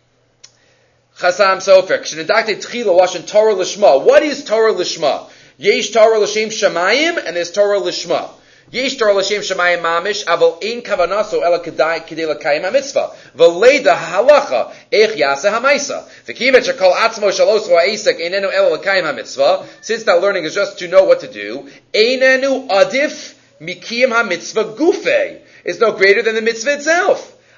Chassam Sofer, Kshenedakte Tchila Lashon Torah Lishma. What is Torah Lishma? Yesh Torah L'Shem Shamayim, and there's Torah Lishma. Yesh Torah L'Shem Shamayim Mamish, aval ein kavanaso ela kedai kedei l'kayim ha-mitzvah. V'leida ha'halacha, eich yaseh ha-maisa. V'kimet shekol atzmo shalos ha'esek einenu ela l'kayim ha-mitzvah. Since that learning is just to know what to do, einenu adif mikiyim ha-mitzvah gufei. It's no greater than the mitzvah itself.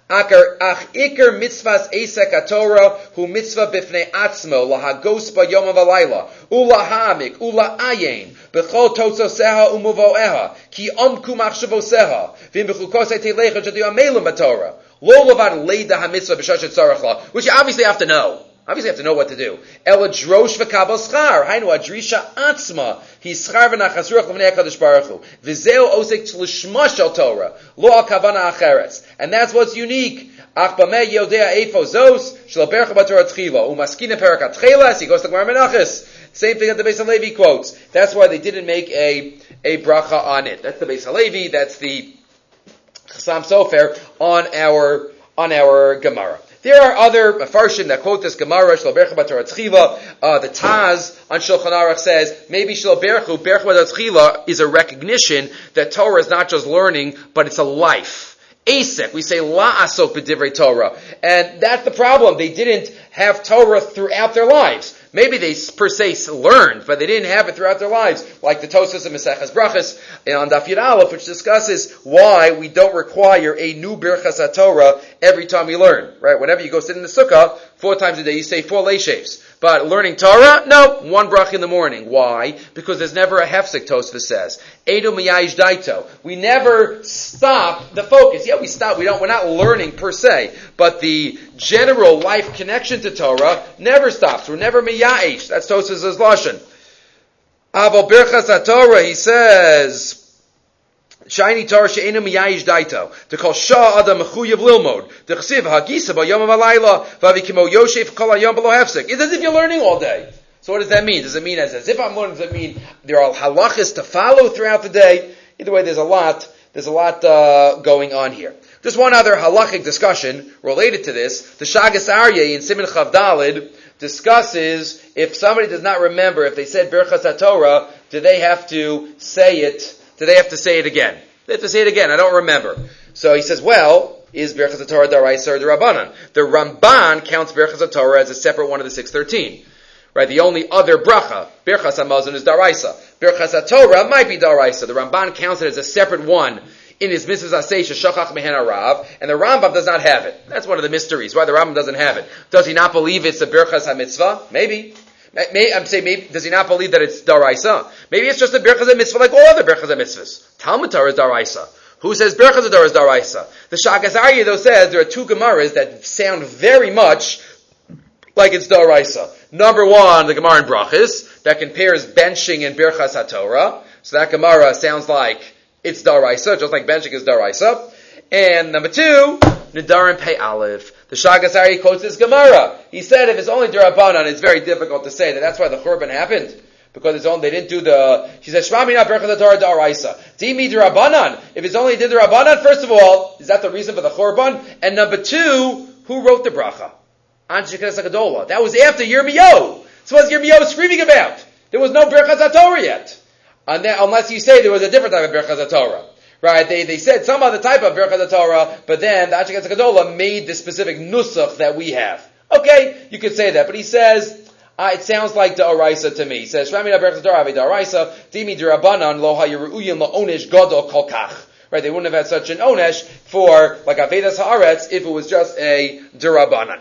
Akar ach ikar mitzvahs esek haTorah hu mitzvah bifnei atzmo lahagos bayom v'layla ulahamik ulaayin b'chol totzoseha umuvoeha ki omku machshavoseha v'im b'chukosei teilecha jadu amelum haTorah lo levad leida hamitzvah b'shashet tzarachla, which you obviously have to know. Obviously, you have to know what to do. Ela drosh v'kabel schar. Hainu adrisha atzma. He schar v'nachasruach l'vnei HaKadosh Baruch Hu. V'zeu osek l'shma shel Torah. Lo al kavana acheretz. And that's what's unique. Ach b'mei yodea eifo zos. Shelo bercha b'torah tchila. Umaskina perak atchelas. He goes to Gemara Menachos. Same thing that the Beis HaLevi quotes. That's why they didn't make a, a bracha on it. That's the Beis HaLevi. That's the Chassam Sofer on our, on our Gemara. There are other Mefarshim that quote this Gemara, Shelo bercha b'torah tchila. Uh, the Taz on Shulchan Aruch says, maybe Shelo berchu, bercha b'torah tchila is a recognition that Torah is not just learning, but it's a life. Asek, we say la asok b'divrei Torah. And that's the problem. They didn't have Torah throughout their lives. Maybe they per se learned, but they didn't have it throughout their lives, like the Tosfos and Maseches Brachos on Daf Yud Aleph, which discusses why we don't require a new Birchas HaTorah every time we learn. Right? Whenever you go sit in the sukkah, four times a day, you say four leishaves. But learning Torah, no, one brach in the morning. Why? Because there's never a hefsek, Tosfos says. Edo miyayish daito. We never stop the focus. Yeah, we stop. We don't. We're not learning per se, but the general life connection to Torah never stops. We're never miyayish. That's Tosfos' lashon. Avo birchas haTorah, he says, Shiny Torah she'enu miyayish daito. To call Shah Adam mechuyev lilmod. To chsiv hagisa b'yom v'alayla v'avi kimo yoshev kol hayom b'lo hefsek. It's as if you're learning all day. So what does that mean? Does it mean as, as if I'm learning? Does it mean there are halachas to follow throughout the day? Either way, there's a lot. There's a lot uh, going on here. Just one other halachic discussion related to this. The Shagas Aryeh in Siman Chav Dalid discusses if somebody does not remember if they said Birchas HaTorah, do they have to say it? Do they have to say it again? They have to say it again. I don't remember. So he says, well, is Birchas HaTorah Daraisa or Darabanan? The Ramban counts Birchas HaTorah as a separate one of the six thirteen. Right? The only other bracha, Birchas HaMazon, is Daraisa. Birchas HaTorah might be Daraisa. The Ramban counts it as a separate one in his Mitzvahs Aseh Shachach Mehen Harav, and the Rambam does not have it. That's one of the mysteries. Why the Rambam doesn't have it? Does he not believe it's a Birchas HaMitzvah? Maybe. May, I'm saying maybe, does he not believe that it's Daraisa? Maybe it's just a Birchas HaMitzvah like all other Birchas HaMitzvahs. Talmud Torah is Daraisa. Who says Birchas HaTorah is Daraisa? The Shagas Aryeh though says there are two Gemaras that sound very much like it's Daraisa. Number one, the Gemara in Brachos, that compares benching and Birchas HaTorah. So that Gemara sounds like it's Daraisa, just like benching is Daraisa. And number two, Nedarim Pei Aleph. The Shagas Aryeh quotes this Gemara. He said if it's only Durabanan, it's very difficult to say that that's why the Churban happened. Because it's only, they didn't do the, she said, Shema Mina Birchas HaTorah Daraisa. Dimi Durabanan. If it's only did Durabanan, first of all, is that the reason for the Churban? And number two, who wrote the bracha? Anshe Knesset Gadola. That was after Yirmiyahu. So what's Yirmiyahu screaming about? There was no Birchas HaTorah yet. And then, unless you say there was a different type of Birchas HaTorah. Right? They they said some other type of Birchas HaTorah, but then the Anshe Knesset Gadola made the specific nusach that we have. Okay, you could say that. But he says, uh, it sounds like Da'araisa to me. He says, Shramina Birchas HaTorah Ave Da'araisa, Dimi D'Rabanan Lo HaYeru'uyin Lo Onesh Gadol Kol Kach. Right? They wouldn't have had such an Onesh for, like Avedas Haaretz, if it was just a D'Rabanan.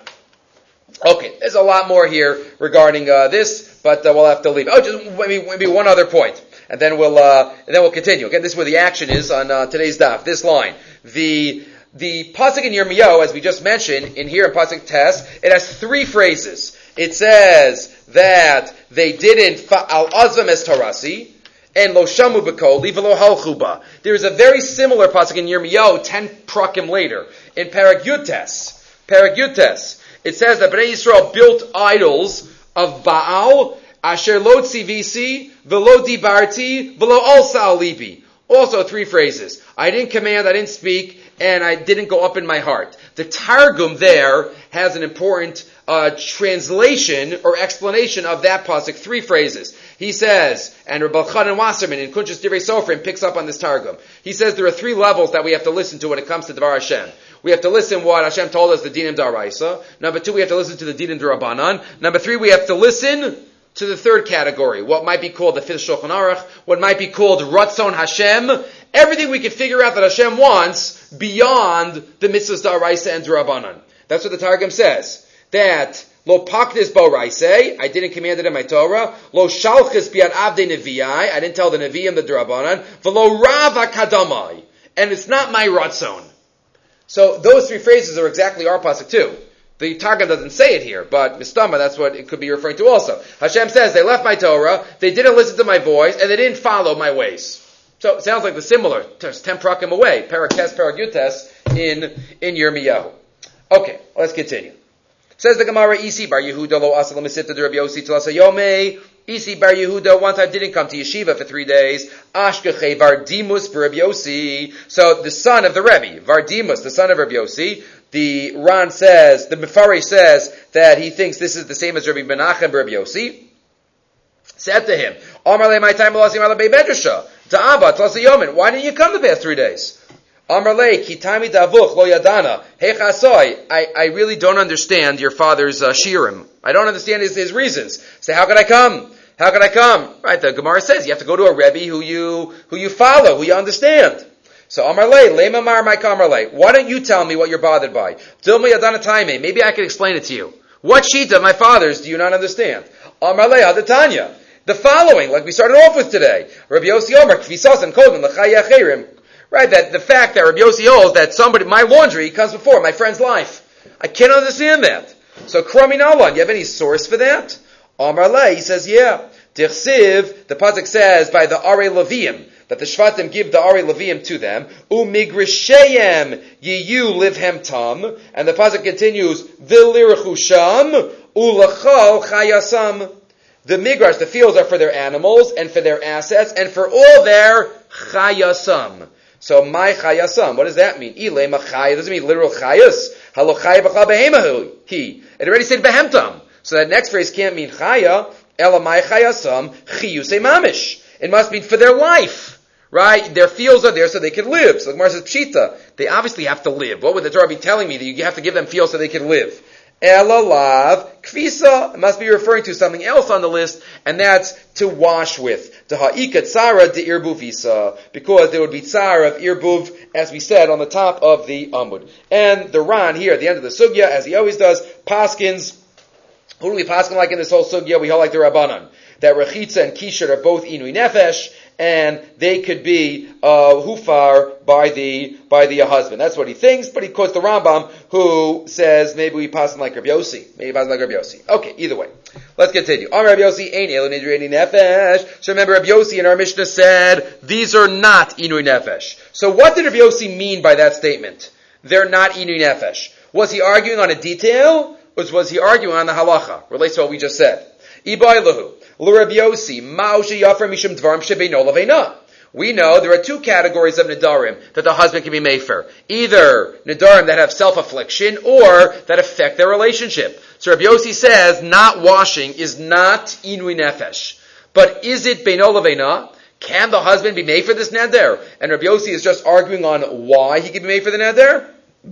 Okay, there's a lot more here regarding uh, this, but uh, we'll have to leave. Oh, just maybe, maybe one other point, and then we'll uh, and then we'll continue. Again, this is where the action is on uh, today's daf. This line, the the pasuk in Yirmiyahu, as we just mentioned, in here in pasuk Tes, it has three phrases. It says that they didn't al azvam es tarasi and lo shamu b'kol v'lo halchu ba. There is a very similar pasuk in Yirmiyahu ten prakim later in Parak Yud Tes. Parak Yud Tes. It says that Bnei Yisrael built idols of Baal, Asher lo tzivisi, velo dibarti, velo alsa alibi. Also three phrases. I didn't command, I didn't speak, and I didn't go up in my heart. The Targum there has an important uh, translation or explanation of that pasuk. Three phrases. He says, and Rabbi Chanan Wasserman in Kunchas Divrei Sofrim picks up on this Targum. He says there are three levels that we have to listen to when it comes to Dvar Hashem. We have to listen what Hashem told us, the Dinim Daraisa. Number two, we have to listen to the Dinim Darabanan. Number three, we have to listen to the third category, what might be called the fifth Shulchan Aruch, what might be called Ratzon Hashem, Everything we could figure out that Hashem wants beyond the mitzvahs d'oraisa and d'Rabbanan. That's what the Targum says. That lo paknis bo raisei, I didn't command it in my Torah. Lo shalchis biad avdei nevi'ai, I didn't tell the nevi'im the d'Rabbanan. V'lo rava kadamai, and it's not my ratzon. So those three phrases are exactly our pasuk too. The Targum doesn't say it here, but Mistama, that's what it could be referring to also. Hashem says they left my Torah, they didn't listen to my voice, and they didn't follow my ways. So it sounds like the similar, ten prakim away, parakes, paragutes, in, in Yirmiyahu. Okay, let's continue. Says the Gemara, Isi bar Yehuda lo asa l'mesita de Rabbi Yossi tlasa yomei. Isi bar Yehuda one time didn't come to yeshiva for three days. Ashkeche Vardimus for Rabbi Yossi. So the son of the Rebbe, Vardimus, the son of Rabbi Yossi, the Ran says, the Mefari says that he thinks this is the same as Rabbi Menachem Rabbi Yossi, said to him, Amar le my time l'azim ala be'bedrasha, ta'aba tlasa yomin, why didn't you come the past three days? Amar le, kitami davuch lo yadana, hechasoi, I, I really don't understand your father's uh, shirim. I don't understand his, his reasons. Say, how could I come? How could I come? Right, the Gemara says you have to go to a Rebbe who you, who you follow, who you understand. So Amar le, lema mar my kamar le, why don't you tell me what you're bothered by? Dilma yadana taime, maybe I can explain it to you. What shita of my father's do you not understand? Amar le, adatanya. The following, like we started off with today, Rabbi Yossi Omer, kfisas and kodin l'chaya acherim. Right, that the fact that Rabbi Yossi holds that somebody, my laundry comes before my friend's life. I can't understand that. So Krami Nalan, you have any source for that? Amar le, he says, yeah. Tichsiv, the pasuk says by the Arei Leviim, that the Shvatim give the Arei Leviim to them. Umigrishayem yiyu livhem tam. And the pasuk continues, V'lirachu sham, ulachal chayasam. The migrash, the fields are for their animals, and for their assets, and for all their chayasam. So, my chayasam, what does that mean? Ile machaya, doesn't mean literal chayas. Halo chaya b'chal behemahu, he. It already said behemtam. So that next phrase can't mean chaya, ela my chayasam, chiyusei mamish. It must mean for their life. Right? Their fields are there so they can live. So the Gemara says, pshita, they obviously have to live. What would the Torah be telling me? That you have to give them fields so they can live. Elalav kfisa, it must be referring to something else on the list, and that's to wash with. To ha'ika tzara de irbuv visa, because there would be tzara of irbuv, as we said, on the top of the amud. And the Ran here at the end of the sugya, as he always does, paskins. Who do we paskin like in this whole sugya? We hold like the Rabbanan, that rechitza and kisher are both inui nefesh, and they could be uh, hufar by the by the husband. That's what he thinks, but he quotes the Rambam, who says maybe we pass him like Rabbi Yossi. Maybe we pass him like Rabbi Yossi. Okay, either way. Let's continue. On Rabbi Yossi, ein elu nidrei nefesh. So remember, Rabbi Yossi in our Mishnah said, these are not inui nefesh. So what did Rabbi Yossi mean by that statement? They're not inui nefesh. Was he arguing on a detail, or was he arguing on the halacha? Relates to what we just said. Ibai lahu. L'Rabbi Yossi, ma'ushe yafar mishum dvarim shebeino leveina. We know there are two categories of nedarim that the husband can be made for. Either nedarim that have self-affliction or that affect their relationship. So Rabbi Yossi says not washing is not inui nefesh. But is it beino leveina? Can the husband be made for this neder? And Rabbi Yossi is just arguing on why he can be made for the neder?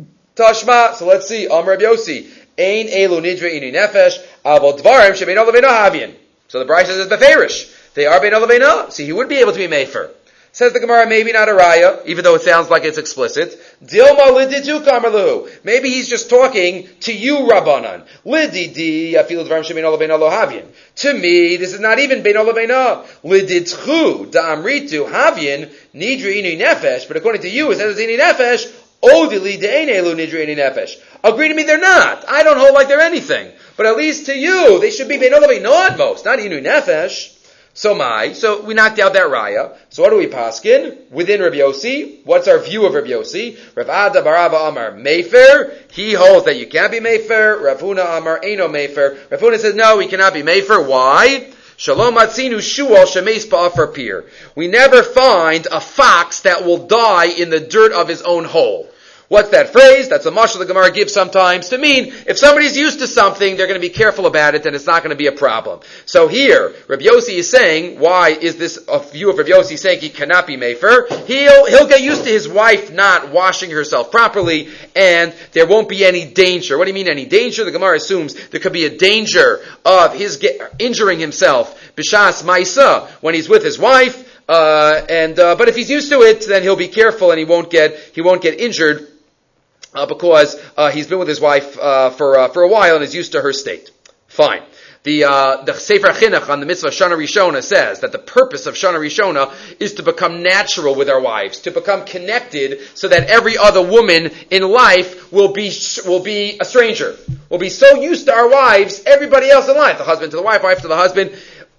Tashma. So let's see. Am Rabbi Yossi. Ein elu nidre inui nefesh, avo dvarim shebeino leveina havyin. So the Brisa says beferish. They are beino leveina. See, he would be able to be made for. Says the Gemara, maybe not a raya, even though it sounds like it's explicit. Dilma lididu kamarlu. Maybe he's just talking to you, Rabbanan. Lididi afilu dvarim shebeino leveina lo havyin. To me, this is not even beino leveina. Lididchu da'amritu havyin nidri inui nefesh. But according to you, it says it's inui nefesh. Odili de'enelu nidri inui nefesh. Agree to me, they're not. I don't hold like they're anything. But at least to you, they should be beino leveina at most, not inui nefesh. So my, so we knocked out that raya. So what do we paskin? Within Rabbi Yossi, what's our view of Rabbi Yossi? Rav Ada Barava Amar Mefer, he holds that you can't be Mefer. Rav Huna Amar Eino Mefer. Rav Huna says no, we cannot be Mefer. Why? Shalom Atzinu Shual Shemeis Ba'afar Pir. We never find a fox that will die in the dirt of his own hole. What's that phrase? That's a mashal the Gemara gives sometimes to mean if somebody's used to something, they're going to be careful about it and it's not going to be a problem. So here, Rabbi Yossi is saying, why is this a view of Rabbi Yossi saying he cannot be mefer? He'll, he'll get used to his wife not washing herself properly and there won't be any danger. What do you mean any danger? The Gemara assumes there could be a danger of his get, injuring himself, b'shas ma'isa, when he's with his wife. Uh, and uh, but if he's used to it, then he'll be careful and he won't get he won't get injured uh, because uh, he's been with his wife uh, for uh, for a while and is used to her state. Fine. The uh, the Sefer Chinuch on the mitzvah Shana Rishona says that the purpose of Shana Rishona is to become natural with our wives, to become connected, so that every other woman in life will be will be a stranger, will be so used to our wives, everybody else in life, the husband to the wife, wife to the husband.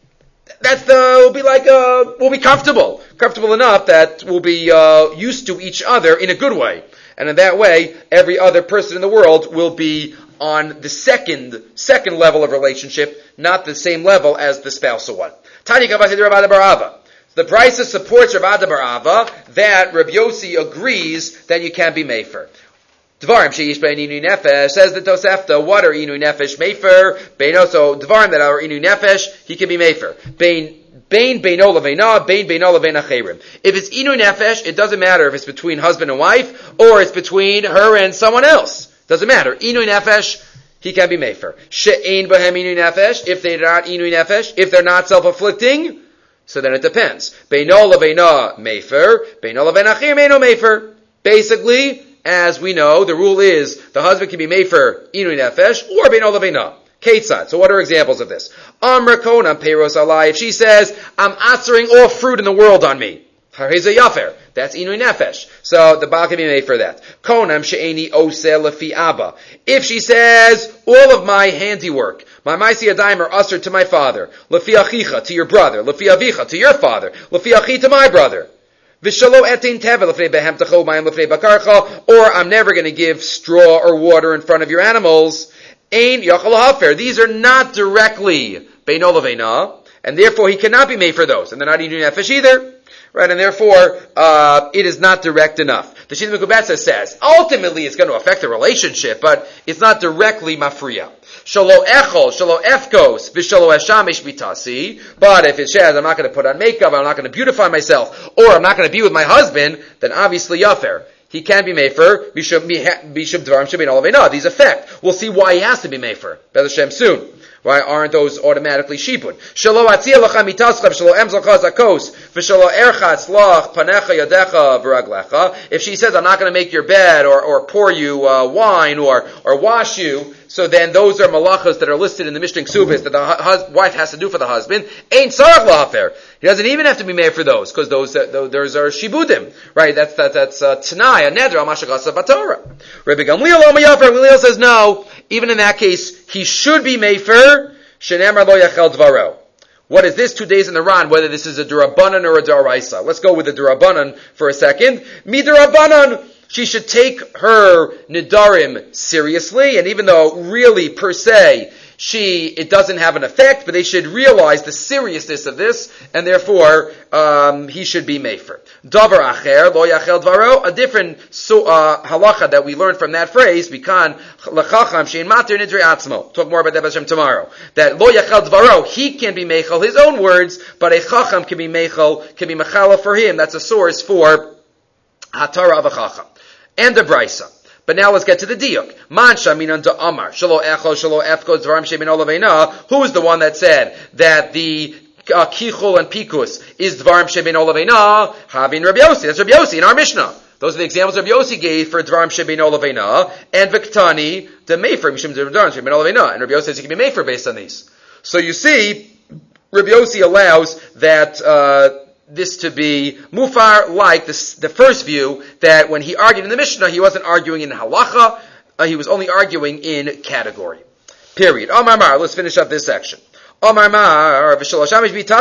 That's the will be like uh, we'll be comfortable, comfortable enough that we'll be uh, used to each other in a good way, and in that way, every other person in the world will be on the second second level of relationship, not the same level as the spousal one. Tanya Kavasi Rav Ada bar Ava. The Brisa supports Rav Ada bar Ava that Rabbi Yossi agrees that you can be mefer. Dvarim sheish bein inui nefesh, says the Tosefta. What are inui nefesh mefer? Beino, so dvarim that are inui nefesh, he can be mefer. Bein Bain beino leveina, bain beino levein acherim. If it's inui nefesh, it doesn't matter if it's between husband and wife or it's between her and someone else. Doesn't matter. Inui nefesh, he can be mefer. She'ein bahem inui nefesh, if they're not inui nefesh, if they're not self-afflicting, so then it depends. Beino leveina mefer, beino levein acherim eino mefer. Basically, as we know, the rule is the husband can be mefer inui nefesh or beino leveina. Ketzad. So what are examples of this? Amra konam peiros alai. If she says, I'm answering all fruit in the world on me. Hareza yafer. That's inui nefesh. So the baal can be made for that. Konam she'eni oseh lefi abba. If she says, all of my handiwork, my maisi adayim are usher to my father. Lefi achicha, to your brother. Lefi avicha, to your father. Lefi achi, to my brother. V'shalo etin teva lefnei behem tacho mayim lefnei bakarcha. Or I'm never going to give straw or water in front of your animals. Ein yachal hafer. These are not directly beino leveina, and therefore he cannot be made for those. And they're not inui nefesh either. Right, and therefore, uh, it is not direct enough. The Shita Mekubetza says, ultimately it's going to affect the relationship, but it's not directly mafriya. Shalo echol, shalo efkos, v'shalo eshamish bitasi. But if it says, I'm not going to put on makeup, I'm not going to beautify myself, or I'm not going to be with my husband, then obviously yafer. He can be mefer, bishub dvarim shabin olavena. These affect. We'll see why he has to be mefer. Bez Hashem soon. Why aren't those automatically shibud? Shelo atzia lecha mitaschem, shelo emzalcha zakos, v'shelo erchatz lach panecha yadecha v'raglecha. If she says, I'm not going to make your bed, or, or pour you uh, wine, or, or wash you, so then those are malachas that are listed in the Mishnah Ksubis that the hus- wife has to do for the husband. Ain't sarach lahafer. He doesn't even have to be made for those, because those, uh, those are shibudim. Right? That's, that, that's, uh, t'nai, a neder, al mashagasa batorah. Rabbi Gamliel Omayafer, Gamliel says no. Even in that case, he should be mefer. Shenemar lo yachel dvaro. What is this? Two days in the Ran, whether this is a durabanan or a daraisa. Let's go with the durabanan for a second. Mi durabanan. She should take her nidarim seriously, and even though really per se she it doesn't have an effect, but they should realize the seriousness of this, and therefore um, he should be mefer. Davar acher lo yachel dvaro, a different so, uh, halacha that we learned from that phrase. Bikan lechacham shein mater nidrei atzmo. Talk more about that Hashem tomorrow. That lo yachel dvaro, he can be mechal his own words, but a chacham can be mechal can be mechala for him. That's a source for hatara of a chacham. And the Brisa. But now let's get to the diuk. Man shaminan da amar shelo echo shelo efko dvarim shemin olaveina. Who is the one that said that the uh, kichul and pikus is dvarim shemin olaveina? Having Rabbi Yossi. That's Rabbi Yossi in our Mishnah. Those are the examples Rabbi Yossi gave for dvarim shemin olaveina and viktani the mefer mishum dvarim shemin olaveina. And Rabbi Yossi says he can be mefer based on these. So you see, Rabbi Yossi allows that. Uh, this to be mufar like this, the first view that when he argued in the Mishnah, he wasn't arguing in halacha, uh, he was only arguing in category. Period. Omar Mar, let's finish up this section. Omar Mar, so the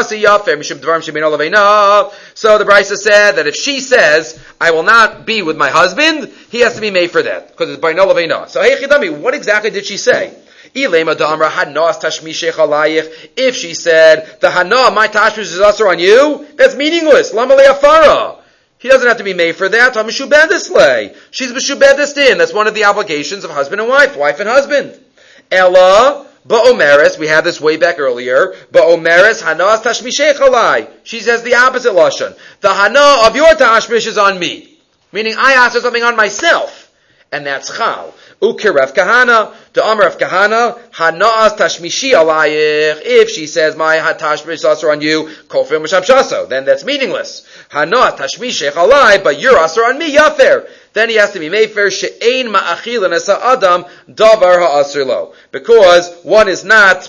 Brisa said that if she says, I will not be with my husband, he has to be made for that, because it's by no leveina. So hey Chidami, what exactly did she say? If she said, the hana, my tashmish is also on you, that's meaningless. Lama le'afara. He doesn't have to be made for that. She's mishubedis din. That's one of the obligations of husband and wife, wife and husband. Ella, ba'omeres, we had this way back earlier, ba'omeres, hana tashmishech alai. She says the opposite lashon. The hana of your tashmish is on me. Meaning I asked for something on myself. and that's chal. Ukir Rav Kahana, the Amar of Kahana, Hana'as tashmishi alayich. If she says, my tashmish asur on you, kofir m'shamshaso, then that's meaningless. Hana'as tashmishech alay, but you're asur on me, yafer. Then he has to be mefer she'ein ma'achil nesa adam davar ha'asur lo. Because one is not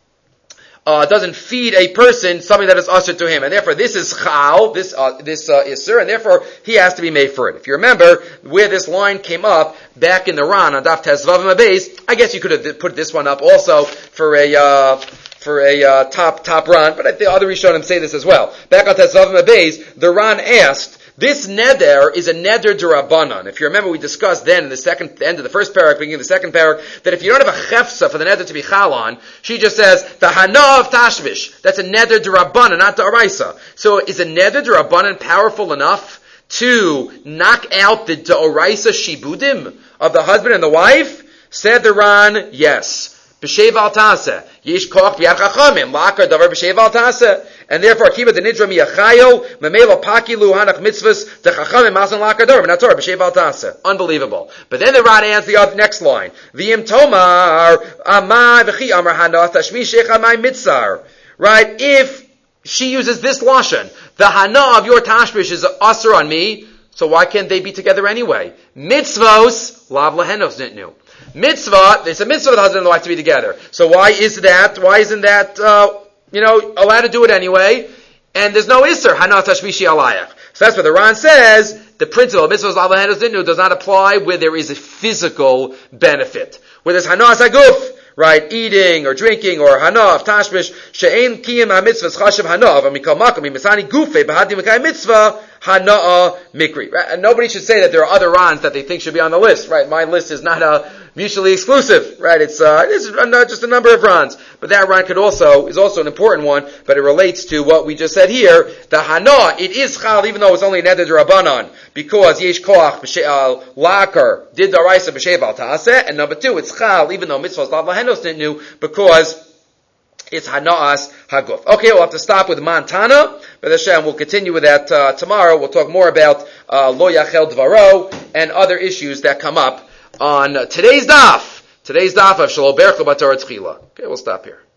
Uh, doesn't feed a person something that is usher to him, and therefore this is chal, this uh, this uh, isur, and therefore he has to be made for it. If you remember where this line came up back in the Ran on Daf Tezvav Mabez, I guess you could have put this one up also for a uh, for a uh, top top Ran, but the other Rishonim say this as well. Back on Tezvav Mabez, the Ran asked, this neder is a neder d'Rabbanan. If you remember, we discussed then in the second end of the first parak, beginning of the second parak, that if you don't have a chefsa for the neder to be chal on, she just says the hana of tashvish. That's a neder d'Rabbanan, not d'Oraisa. So is a neder d'Rabbanan powerful enough to knock out the d'Oraisa shibudim of the husband and the wife? Said the Ran, yes. B'shev al taseh. Yish koch b'yad chachamim. La'akar davar b'shev al taseh. And therefore, Akiva the Nidra miyachayo, memela pakilu hanach mitzvahs, the chachamim masan la'akar davar, not Torah, b'shev al taseh. Unbelievable. But then the Ran adds the other, next line. V'yim tomar, amai v'chi amar hana, tashmi sheikh amai mitzar. Right? If she uses this lashon, the hana of your tashmish is usher on me, so why can't they be together anyway? Mitzvos, lav lahenos nitnu. Mitzvah, it's a mitzvah for the husband and the wife to be together. So why is that, why isn't that, uh, you know, allowed to do it anyway? And there's no isser, hana tashmishi alayach. So that's what the Ran says, the principle of mitzvahs lav lahenos nitnu does not apply where there is a physical benefit. Where there's hana saguf, right, eating or drinking or hana of tashmish, she'ein kiyim ha-mitzvahs chashav hana of amikal makom imisani gufe b'hadi mikay mitzvah hana mikri. Right? And nobody should say that there are other Rans that they think should be on the list, right? My list is not a mutually exclusive, right? It's, uh, it's not just a number of Rans. But that Ran could also, is also an important one, but it relates to what we just said here. The hana, it is chal, even though it's only neder d'Rabbanan, because yesh koach b'she'al la'akar did the raisa b'she'v al ta'aseh, and number two, it's chal, even though mitzvahs lav lahenos didn't know, because it's hana'as haguf. Okay, we'll have to stop with Montana, but Hashem, we'll continue with that uh, tomorrow. We'll talk more about uh, lo yachel dvaro and other issues that come up on today's daf. Today's daf of Shalom Berchu B'Torah Tchila. Okay, we'll stop here.